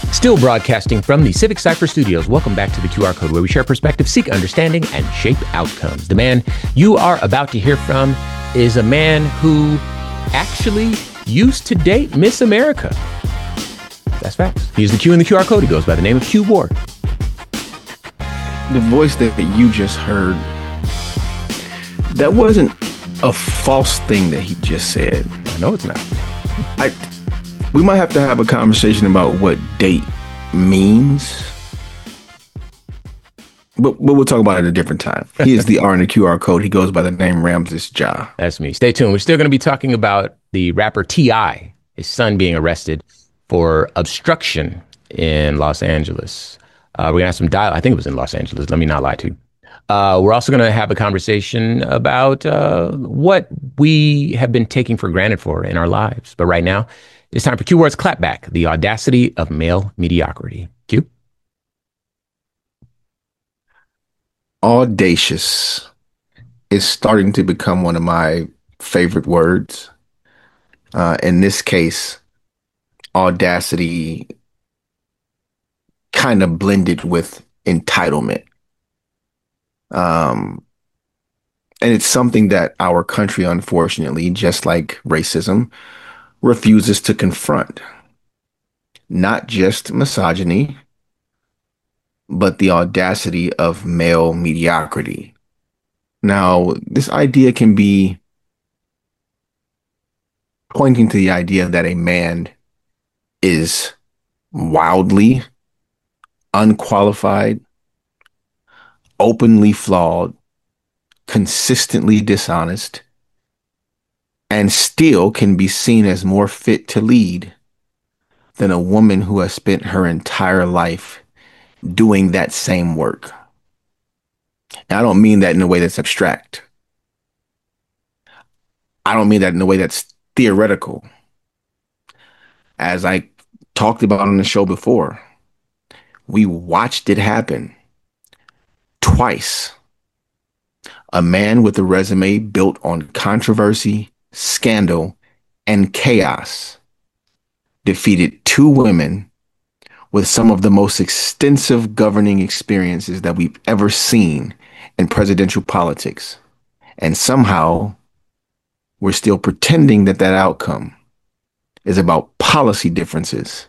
Still broadcasting from the Civic Cypher Studios. Welcome back to the QR Code, where we share perspective, seek understanding, and shape outcomes. The man you are about to hear from is a man who actually used to date Miss America. That's facts. He's the Q in the QR Code. He goes by the name of Q Ward. The voice that you just heard, that wasn't a false thing that he just said. I know it's not. We might have to have a conversation about what date means, but we'll talk about it at a different time. He is the R in the QR Code. He goes by the name Ramses Ja. That's me. Stay tuned. We're still going to be talking about the rapper T.I., his son being arrested for obstruction in Los Angeles. We're going to have some dialogue. I think it was in Los Angeles. Let me not lie to you. We're also going to have a conversation about what we have been taking for granted for in our lives. But right now, it's time for Q Ward's Clapback, the audacity of male mediocrity. Q? Audacious is starting to become one of my favorite words. In this case, audacity kind of blended with entitlement. And it's something that our country, unfortunately, just like racism, refuses to confront. Not just misogyny, but the audacity of male mediocrity. Now, this idea can be pointing to the idea that a man is wildly unqualified, openly flawed, consistently dishonest, and still can be seen as more fit to lead than a woman who has spent her entire life doing that same work. And I don't mean that in a way that's abstract. I don't mean that in a way that's theoretical. As I talked about on the show before, we watched it happen twice. A man with a resume built on controversy, scandal, and chaos defeated two women with some of the most extensive governing experiences that we've ever seen in presidential politics. And somehow we're still pretending that that outcome is about policy differences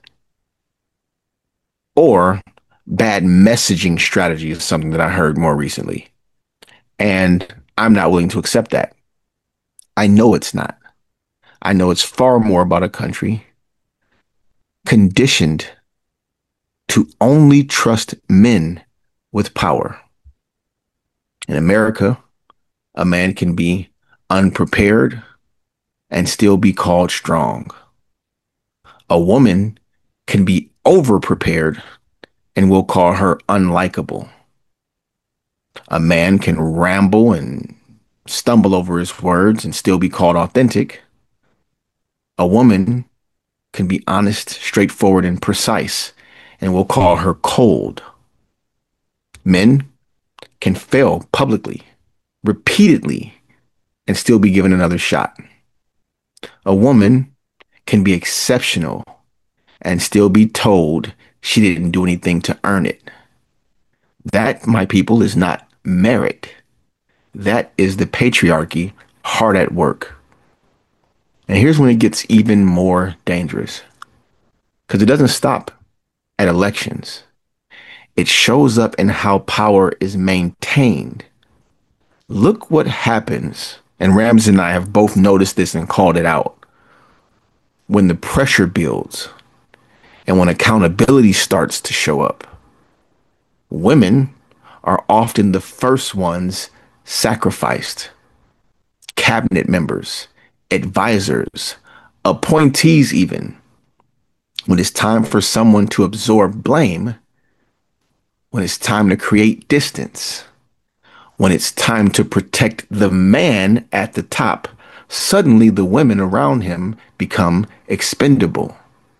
or bad messaging strategy is something that I heard more recently. And I'm not willing to accept that. I know it's not. I know it's far more about a country conditioned to only trust men with power. In America, a man can be unprepared and still be called strong. A woman can be overprepared and we'll call her unlikable. A man can ramble and stumble over his words and still be called authentic. A woman can be honest, straightforward, and precise, and we'll call her cold. Men can fail publicly, repeatedly, and still be given another shot. A woman can be exceptional and still be told she didn't do anything to earn it. That, my people, is not merit. That is the patriarchy hard at work. And here's when it gets even more dangerous. Because it doesn't stop at elections. It shows up in how power is maintained. Look what happens, and Rams and I have both noticed this and called it out. When the pressure builds and when accountability starts to show up, women are often the first ones sacrificed. Cabinet members, advisors, appointees even. When it's time for someone to absorb blame, when it's time to create distance, when it's time to protect the man at the top, suddenly the women around him become expendable.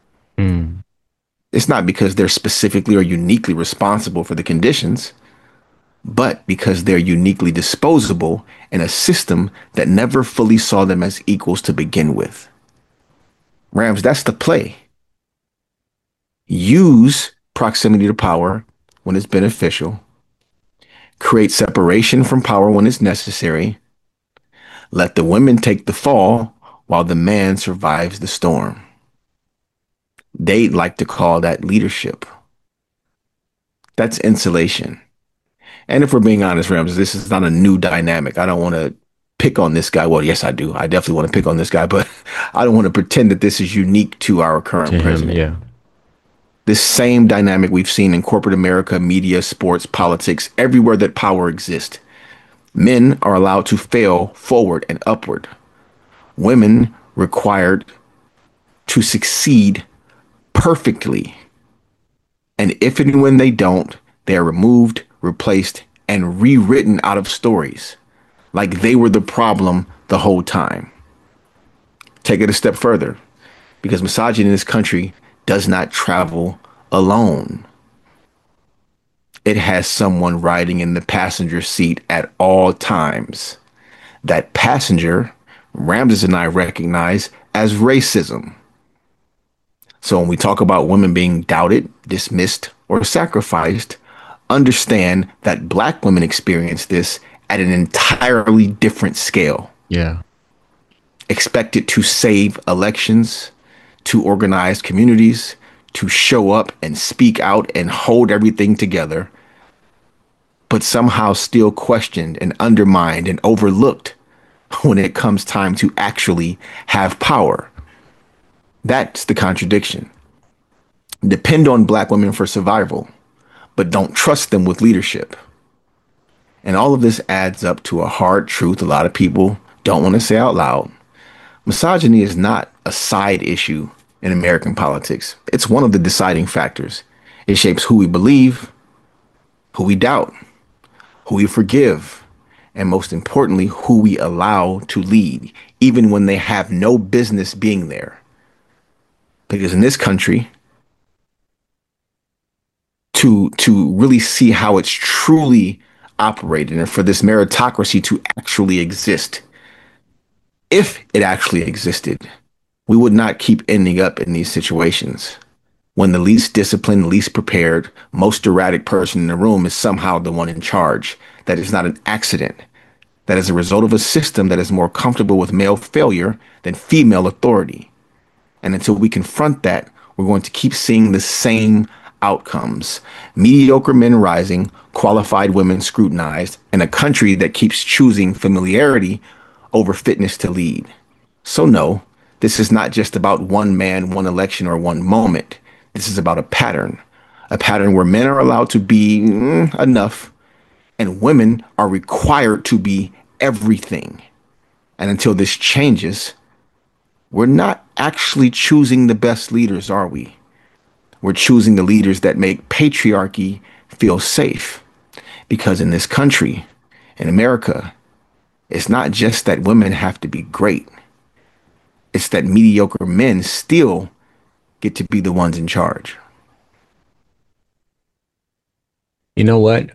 It's not because they're specifically or uniquely responsible for the conditions, but because they're uniquely disposable in a system that never fully saw them as equals to begin with. Rams, that's the play. use proximity to power when it's beneficial, create separation from power when it's necessary, let the women take the fall while the man survives the storm. They like to call that leadership. That's insulation. And if we're being honest, Rams, this is not a new dynamic. I don't want to pick on this guy. Well, yes, I do. I definitely want to pick on this guy, but I don't want to pretend that this is unique to our current To him, president. yeah. This same dynamic we've seen in corporate America, media, sports, politics, everywhere that power exists. Men are allowed to fail forward and upward. Women required to succeed perfectly. And if and when they don't, they are removed, replaced, and rewritten out of stories like they were the problem the whole time. Take it a step further, because misogyny in this country does not travel alone. It has someone riding in the passenger seat at all times. That passenger, Ramses and I recognize as racism. So when we talk about women being doubted, dismissed, or sacrificed, understand that Black women experience this at an entirely different scale. Yeah. Expected to save elections, to organize communities, to show up and speak out and hold everything together, but somehow still questioned and undermined and overlooked when it comes time to actually have power. That's the contradiction. Depend on Black women for survival, but don't trust them with leadership. And all of this adds up to a hard truth a lot of people don't want to say out loud. Misogyny is not a side issue in American politics. It's one of the deciding factors. It shapes who we believe, who we doubt, who we forgive, and most importantly, who we allow to lead, even when they have no business being there. Because in this country, to really see how it's truly operated and for this meritocracy to actually exist, if it actually existed, we would not keep ending up in these situations when the least disciplined, least prepared, most erratic person in the room is somehow the one in charge. That is not an accident. That is a result of a system that is more comfortable with male failure than female authority. And until we confront that, we're going to keep seeing the same outcomes. Mediocre men rising, qualified women scrutinized, and a country that keeps choosing familiarity over fitness to lead. So no, this is not just about one man, one election, or one moment. This is about a pattern where men are allowed to be enough and women are required to be everything. And until this changes, we're not actually choosing the best leaders, are we? We're choosing the leaders that make patriarchy feel safe. Because in this country, in America, it's not just that women have to be great. It's that mediocre men still get to be the ones in charge. You know what?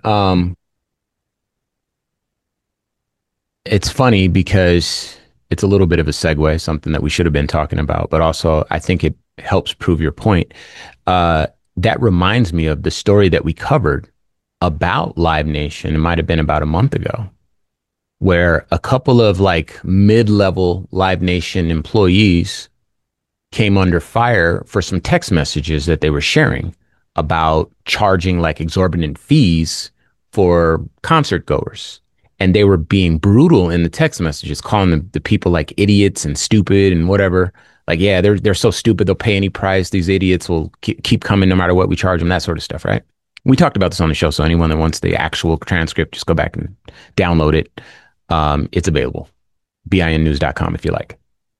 It's funny because it's a little bit of a segue, something that we should have been talking about, but also I think it helps prove your point. That reminds me of the story that we covered about Live Nation. It might have been about a month ago, where a couple of like mid-level Live Nation employees came under fire for some text messages that they were sharing about charging like exorbitant fees for concert goers. And they were being brutal in the text messages, calling the people like idiots and stupid and whatever. Like, yeah, they're so stupid, they'll pay any price. These idiots will keep coming no matter what we charge them, that sort of stuff, right? We talked about this on the show, so anyone that wants the actual transcript, just go back and download it. It's available. BINnews.com if you like.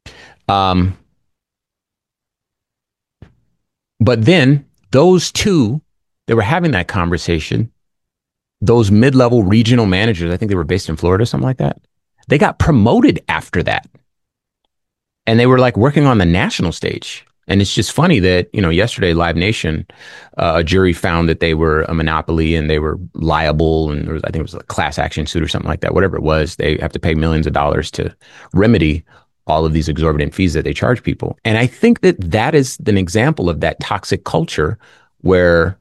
But then those two, they were having that conversation. Those mid-level regional managers, I think they were based in Florida, something like that. They got promoted after that. And they were like working on the national stage. And it's just funny that, you know, yesterday, Live Nation, a jury found that they were a monopoly and they were liable. And there was, I think it was a class action suit or something like that. Whatever it was, they have to pay millions of dollars to remedy all of these exorbitant fees that they charge people. And I think that that is an example of that toxic culture where,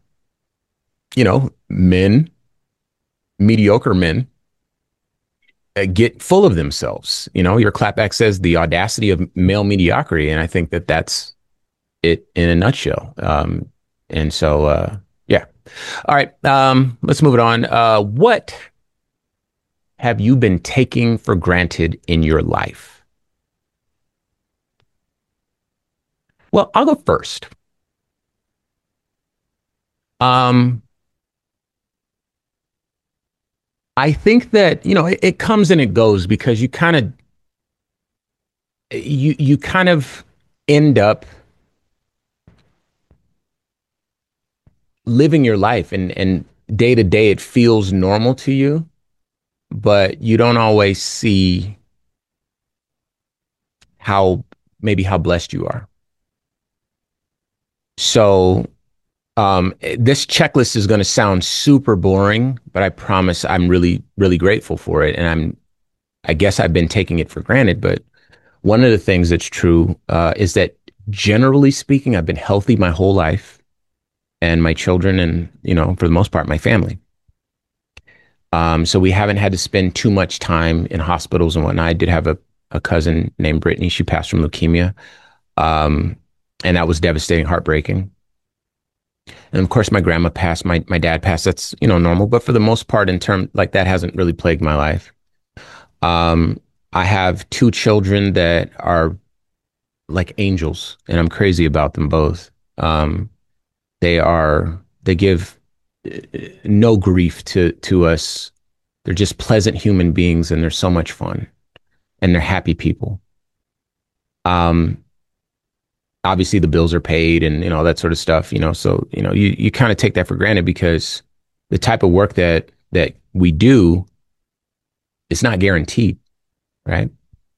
men, mediocre men, get full of themselves. Your clapback says the audacity of male mediocrity. And I think that that's it in a nutshell. And so, yeah. All right. Let's move it on. What have you been taking for granted in your life? Well, I'll go first. Um, I think that, it comes and it goes because you kind of end up living your life and day to day it feels normal to you, but you don't always see how maybe how blessed you are. So this checklist is going to sound super boring, but I promise I'm really, really grateful for it. And I guess I've been taking it for granted, but one of the things that's true is that generally speaking, I've been healthy my whole life, and my children, and for the most part, my family. So we haven't had to spend too much time in hospitals and whatnot. I did have a cousin named Brittany. She passed from leukemia, and that was devastating, heartbreaking. And of course, my grandma passed. My dad passed. That's normal, but for the most part, in term like that, hasn't really plagued my life. Um, I have two children that are like angels, and I'm crazy about them both. Um, they give no grief to us. They're just pleasant human beings, and they're so much fun, and they're happy people. Um, Obviously the bills are paid and all that sort of stuff. So you kind of take that for granted because the type of work that we do is not guaranteed, right?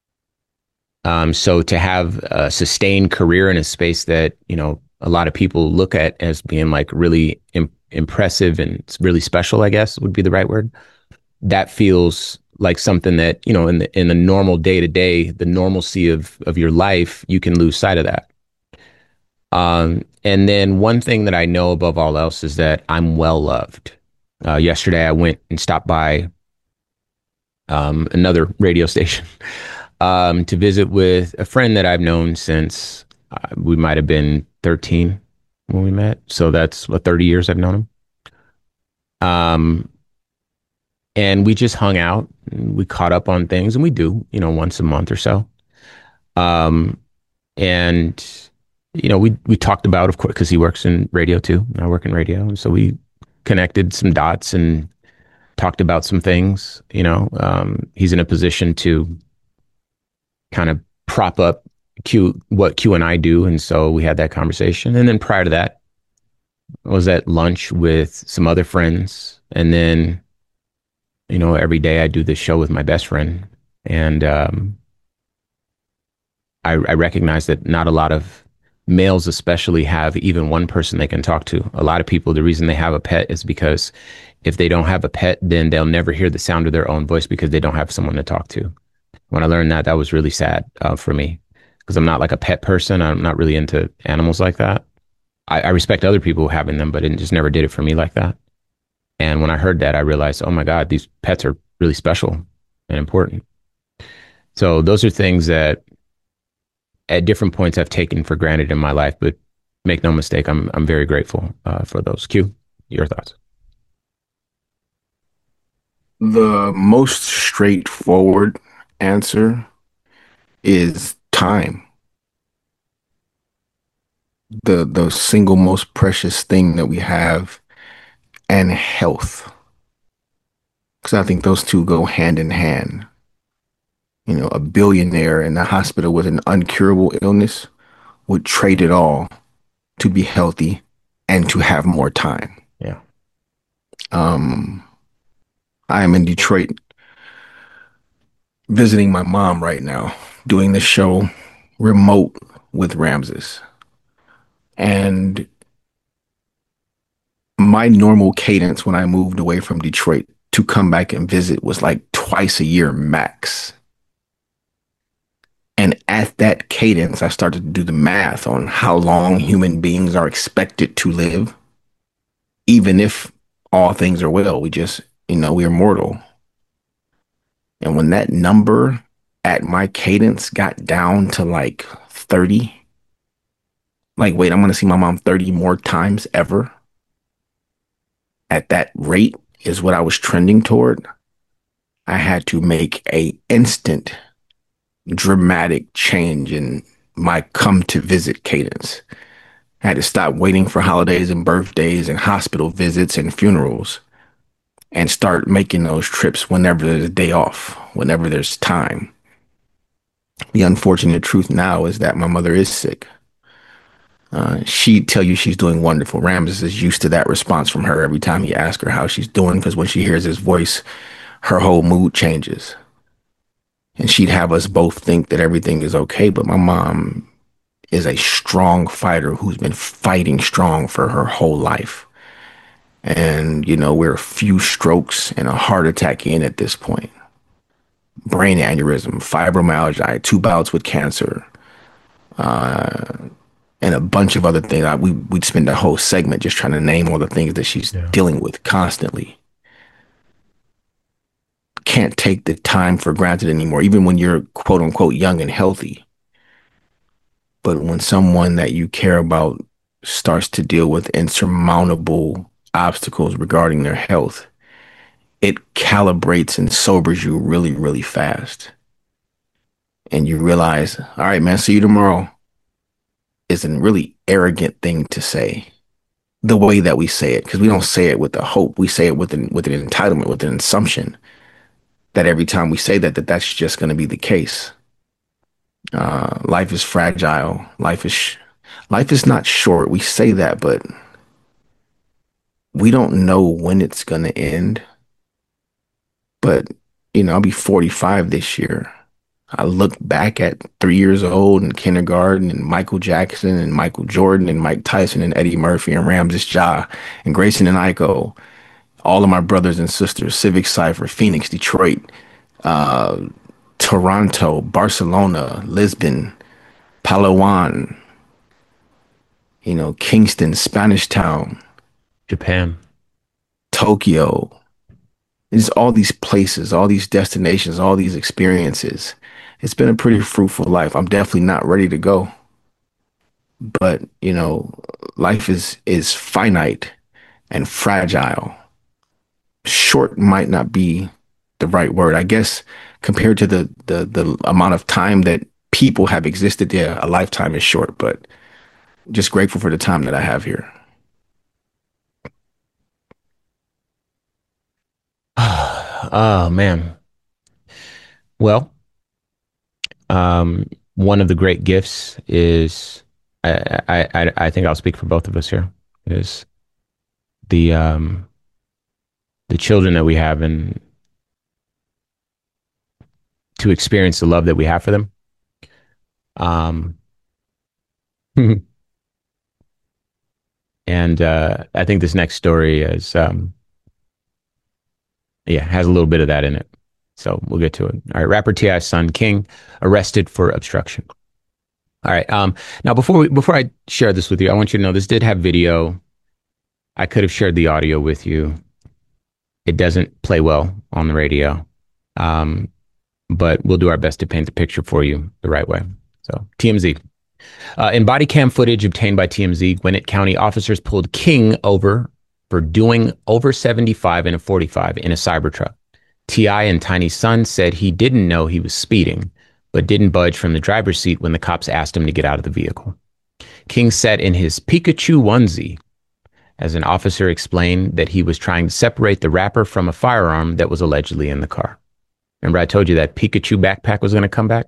So to have a sustained career in a space that a lot of people look at as being like really impressive and it's really special, I guess would be the right word. That feels like something that in the normal day to day, the normalcy of your life, you can lose sight of that. And then one thing that I know above all else is that I'm well loved. Yesterday, I went and stopped by another radio station to visit with a friend that I've known since we might have been 13 when we met. So that's what 30 years I've known him. Um, and we just hung out. And we caught up on things, and we do, once a month or so. Um, and we talked about, of course, because he works in radio too, and I work in radio, and so we connected some dots and talked about some things. He's in a position to kind of prop up what Q and I do, and so we had that conversation. And then prior to that, I was at lunch with some other friends, and then every day I do this show with my best friend, and I recognize that not a lot of males especially have even one person they can talk to. A lot of people, the reason they have a pet is because if they don't have a pet, then they'll never hear the sound of their own voice because they don't have someone to talk to. When I learned that, that was really sad for me because I'm not like a pet person. I'm not really into animals like that. I respect other people having them, but it just never did it for me like that. And when I heard that, I realized, oh my God, these pets are really special and important. So those are things that at different points I've taken for granted in my life, but make no mistake, I'm very grateful for those. Q, your thoughts? The most straightforward answer is time. The single most precious thing that we have, and health. Because I think those two go hand in hand. A billionaire in the hospital with an uncurable illness would trade it all to be healthy and to have more time. Yeah. Um, I am in Detroit visiting my mom right now, doing the show remote with Ramses. And my normal cadence when I moved away from Detroit to come back and visit was like twice a year max. And at that cadence, I started to do the math on how long human beings are expected to live, even if all things are well. We just, we are mortal. And when that number at my cadence got down to like 30, like, wait, I'm going to see my mom 30 more times ever. At that rate is what I was trending toward. I had to make a instant dramatic change in my come to visit cadence. I had to stop waiting for holidays and birthdays and hospital visits and funerals and start making those trips whenever there's a day off, whenever there's time. The unfortunate truth now is that my mother is sick. She'd tell you she's doing wonderful. Ramses is used to that response from her every time he asks her how she's doing, because when she hears his voice, her whole mood changes. And she'd have us both think that everything is okay. But my mom is a strong fighter who's been fighting strong for her whole life. And, we're a few strokes and a heart attack in at this point. Brain aneurysm, fibromyalgia, I had 2 bouts with cancer, and a bunch of other things. We'd spend a whole segment just trying to name all the things that she's dealing with constantly. Can't take the time for granted anymore, even when you're quote unquote young and healthy. But when someone that you care about starts to deal with insurmountable obstacles regarding their health, it calibrates and sobers you really, really fast. And you realize, all right, man, see you tomorrow is a really arrogant thing to say, the way that we say it, because we don't say it with the hope. We say it with an entitlement, with an assumption that every time we say that's just going to be the case. Life is fragile. Life is not short. We say that, but we don't know when it's going to end. But, I'll be 45 this year. I look back at 3 years old in kindergarten and Michael Jackson and Michael Jordan and Mike Tyson and Eddie Murphy and Ramses Ja and Grayson and Aiko, all of my brothers and sisters, Civic Cypher, Phoenix, Detroit, Toronto, Barcelona, Lisbon, Palawan, Kingston, Spanish Town, Japan, Tokyo. It's all these places, all these destinations, all these experiences. It's been a pretty fruitful life. I'm definitely not ready to go. But, life is finite and fragile. Short might not be the right word. I guess compared to the amount of time that people have existed there, a lifetime is short, but just grateful for the time that I have here. Oh man. Well, one of the great gifts is I think I'll speak for both of us here, is the children that we have, and to experience the love that we have for them. Um, and I think this next story has a little bit of that in it. So we'll get to it. All right, rapper T.I.'s son King arrested for obstruction. All right. Now before I share this with you, I want you to know this did have video. I could have shared the audio with you. It doesn't play well on the radio, but we'll do our best to paint the picture for you the right way. So TMZ. In body cam footage obtained by TMZ, Gwinnett County officers pulled King over for doing over 75 in a 45 in a Cybertruck. T.I. and Tiny's son said he didn't know he was speeding, but didn't budge from the driver's seat when the cops asked him to get out of the vehicle. King sat in his Pikachu onesie as an officer explained that he was trying to separate the rapper from a firearm that was allegedly in the car. Remember I told you that Pikachu backpack was going to come back?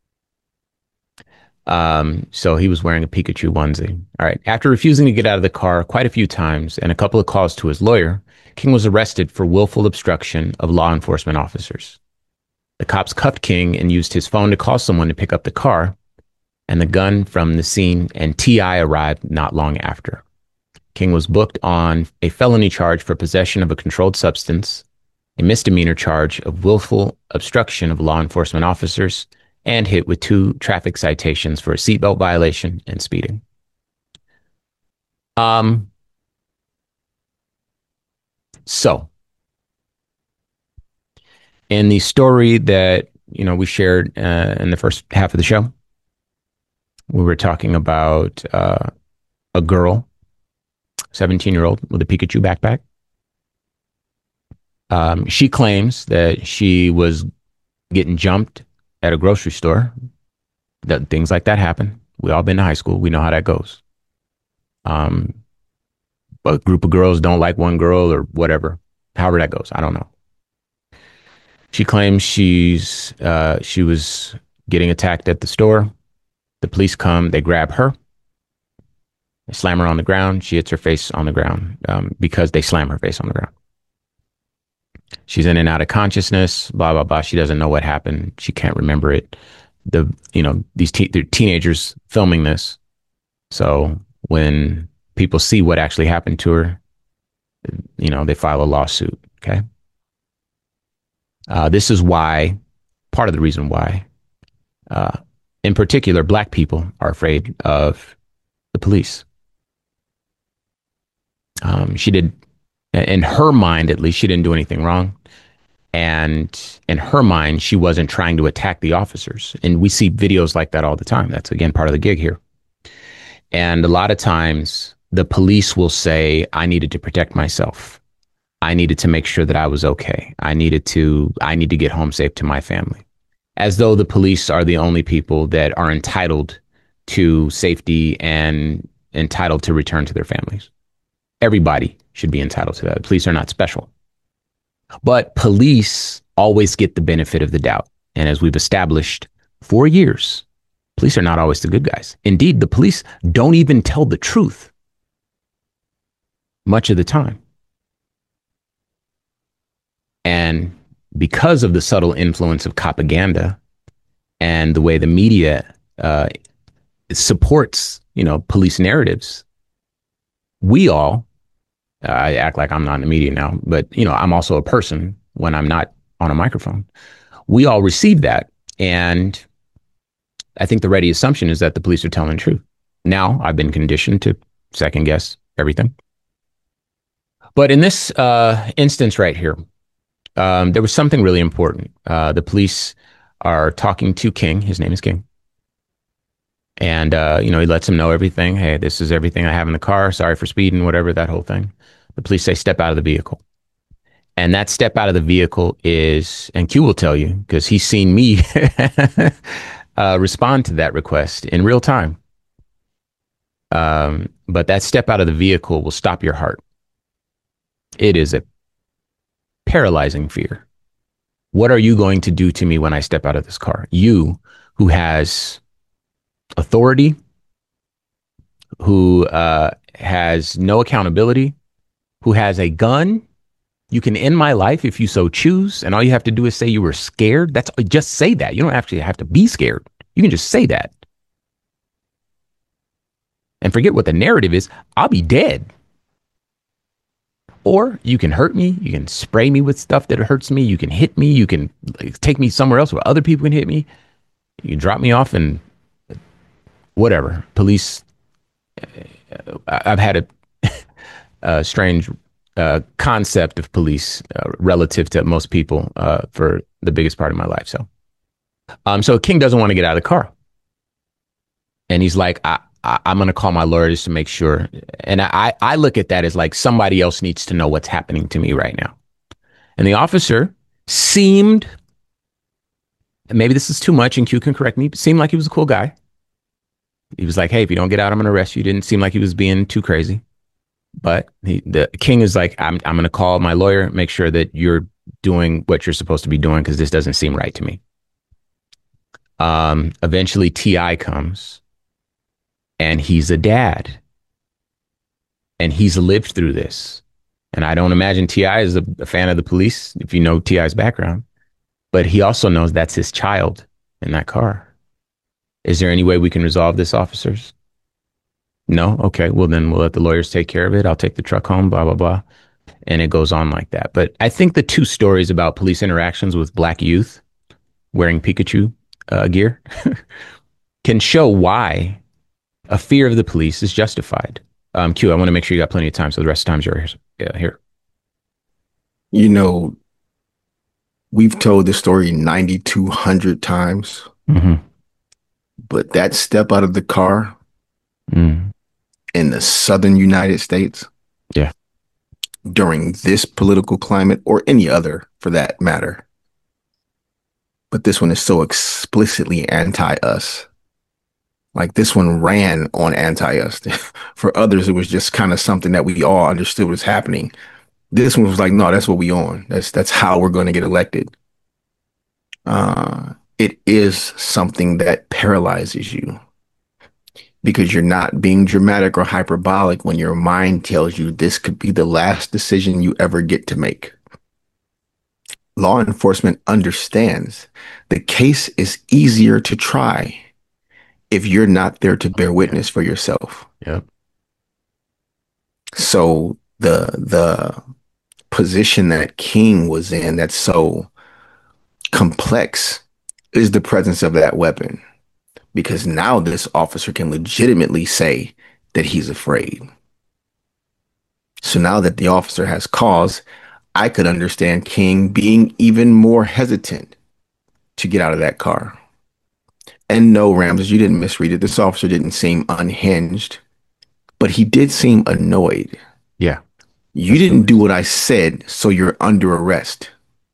So he was wearing a Pikachu onesie. All right. After refusing to get out of the car quite a few times and a couple of calls to his lawyer, King was arrested for willful obstruction of law enforcement officers. The cops cuffed King and used his phone to call someone to pick up the car and the gun from the scene, and T.I. arrived not long after. King was booked on a felony charge for possession of a controlled substance, a misdemeanor charge of willful obstruction of law enforcement officers, and hit with 2 traffic citations for a seatbelt violation and speeding. Um, so in the story that we shared in the first half of the show, we were talking about a girl, 17-year-old with a Pikachu backpack. She claims that she was getting jumped at a grocery store. That things like that happen. We all been to high school. We know how that goes. A group of girls don't like one girl or whatever. However that goes, I don't know. She claims she was getting attacked at the store. The police come, they grab her, they slam her on the ground. She hits her face on the ground because they slam her face on the ground. She's in and out of consciousness, blah, blah, blah. She doesn't know what happened. She can't remember it. These teenagers filming this. So when people see what actually happened to her, they file a lawsuit. Okay. This is why, part of the reason why, in particular, Black people are afraid of the police. She did, in her mind, at least, she didn't do anything wrong. And in her mind, she wasn't trying to attack the officers. And we see videos like that all the time. That's, again, part of the gig here. And a lot of times the police will say, I needed to protect myself. I needed to make sure that I was okay. I need to get home safe to my family. As though the police are the only people that are entitled to safety and entitled to return to their families. Everybody should be entitled to that. Police are not special. But police always get the benefit of the doubt. And as we've established for years, police are not always the good guys. Indeed, the police don't even tell the truth much of the time. And because of the subtle influence of propaganda and the way the media supports, police narratives, we all, I act like I'm not in the media now, but, I'm also a person when I'm not on a microphone. We all receive that. And I think the ready assumption is that the police are telling the truth. Now, I've been conditioned to second guess everything. But in this instance right here, there was something really important. The police are talking to King. His name is King. And, he lets him know everything. Hey, this is everything I have in the car. Sorry for speeding, whatever, that whole thing. The police say, step out of the vehicle. And that step out of the vehicle is, and Q will tell you, because he's seen me respond to that request in real time. But that step out of the vehicle will stop your heart. It is a paralyzing fear. What are you going to do to me when I step out of this car? You, who has authority, who has no accountability, who has a gun. You can end my life if you so choose. And all you have to do is say you were scared. Just say that. You don't actually have to be scared. You can just say that. And forget what the narrative is. I'll be dead. Or you can hurt me. You can spray me with stuff that hurts me. You can hit me. You can take me somewhere else where other people can hit me. You can drop me off and whatever. Police. I've had a strange concept of police relative to most people for the biggest part of my life. So King doesn't want to get out of the car. And he's like, I'm going to call my lawyer just to make sure. And I look at that as like somebody else needs to know what's happening to me right now. And the officer seemed, maybe this is too much and Q can correct me, but seemed like he was a cool guy. He was like, hey, if you don't get out, I'm going to arrest you. Didn't seem like he was being too crazy. But the King is like, I'm going to call my lawyer, make sure that you're doing what you're supposed to be doing because this doesn't seem right to me. Eventually, T.I. comes, and he's a dad. And he's lived through this. And I don't imagine T.I. is a fan of the police, if you know T.I.'s background. But he also knows that's his child in that car. Is there any way we can resolve this, officers? No? Okay, well, then we'll let the lawyers take care of it. I'll take the truck home, blah, blah, blah. And it goes on like that. But I think the two stories about police interactions with Black youth wearing Pikachu gear can show why a fear of the police is justified. Q, I want to make sure you got plenty of time, so the rest of the time you're here. You know, we've told this story 9,200 times, but that step out of the car in the southern United States, yeah, during this political climate, or any other for that matter, but this one is so explicitly anti-us. Like, this one ran on anti-us. For others, it was just kind of something that we all understood was happening. This one was like, no, that's what we on. That's how we're going to get elected. It is something that paralyzes you because you're not being dramatic or hyperbolic when your mind tells you this could be the last decision you ever get to make. Law enforcement understands the case is easier to try if you're not there to bear witness for yourself. Yep. So the position that King was in that's so complex is the presence of that weapon, because now this officer can legitimately say that he's afraid. So now that the officer has cause, I could understand King being even more hesitant to get out of that car. And no, Ramses, you didn't misread it. This officer didn't seem unhinged, but he did seem annoyed. Yeah. You didn't do what I said, so you're under arrest.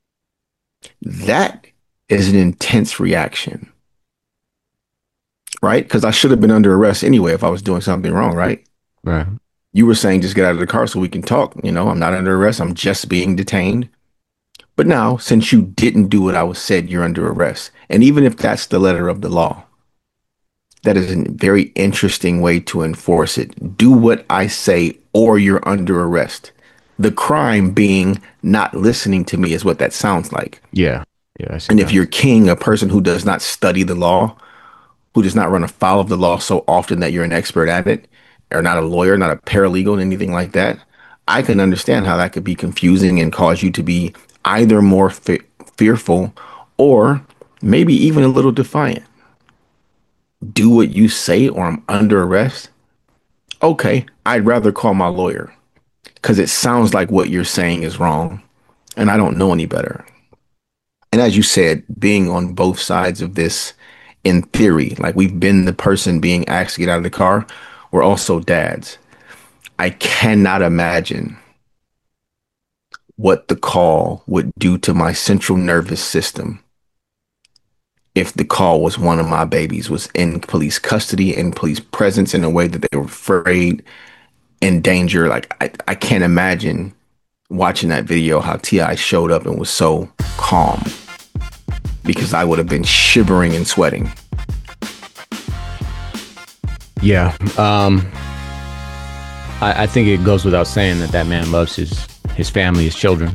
That is an intense reaction, right? Because I should have been under arrest anyway if I was doing something wrong, right? Right. You were saying just get out of the car so we can talk. You know, I'm not under arrest. I'm just being detained. But now, since you didn't do what I was said, you're under arrest. And even if that's the letter of the law, that is a very interesting way to enforce it. Do what I say or you're under arrest. The crime being not listening to me is what that sounds like. Yeah. Yeah. And if you're King, a person who does not study the law, who does not run afoul of the law so often that you're an expert at it, or not a lawyer, not a paralegal, anything like that, I can understand how that could be confusing and cause you to be either more fearful or maybe even a little defiant. Do what you say or I'm under arrest. Okay, I'd rather call my lawyer because it sounds like what you're saying is wrong and I don't know any better. And as you said, being on both sides of this, in theory, like we've been the person being asked to get out of the car, we're also dads. I cannot imagine what the call would do to my central nervous system if the call was one of my babies was in police custody, in police presence, in a way that they were afraid, in danger. Like, I can't imagine watching that video how T.I. showed up and was so calm, because I would have been shivering and sweating. Yeah. I think it goes without saying that man loves his family, his children.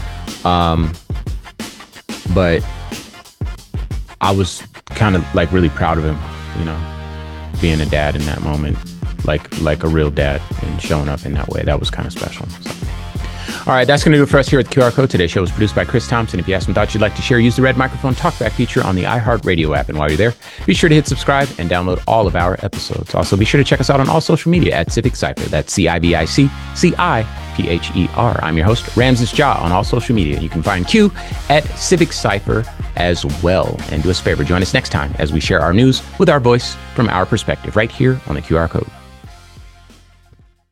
But I was kind of like really proud of him, you know, being a dad in that moment, like a real dad, and showing up in that way. That was kind of special. So. All right, that's going to do it for us here at the QR Code. Today's show was produced by Chris Thompson. If you have some thoughts you'd like to share, use the red microphone talkback feature on the iHeartRadio app. And while you're there, be sure to hit subscribe and download all of our episodes. Also, be sure to check us out on all social media at Civic Cypher. That's CIVICCIPHER. I'm your host, Ramses Ja, on all social media. You can find Q at Civic Cypher as well. And do us a favor, join us next time as we share our news with our voice from our perspective right here on the QR Code.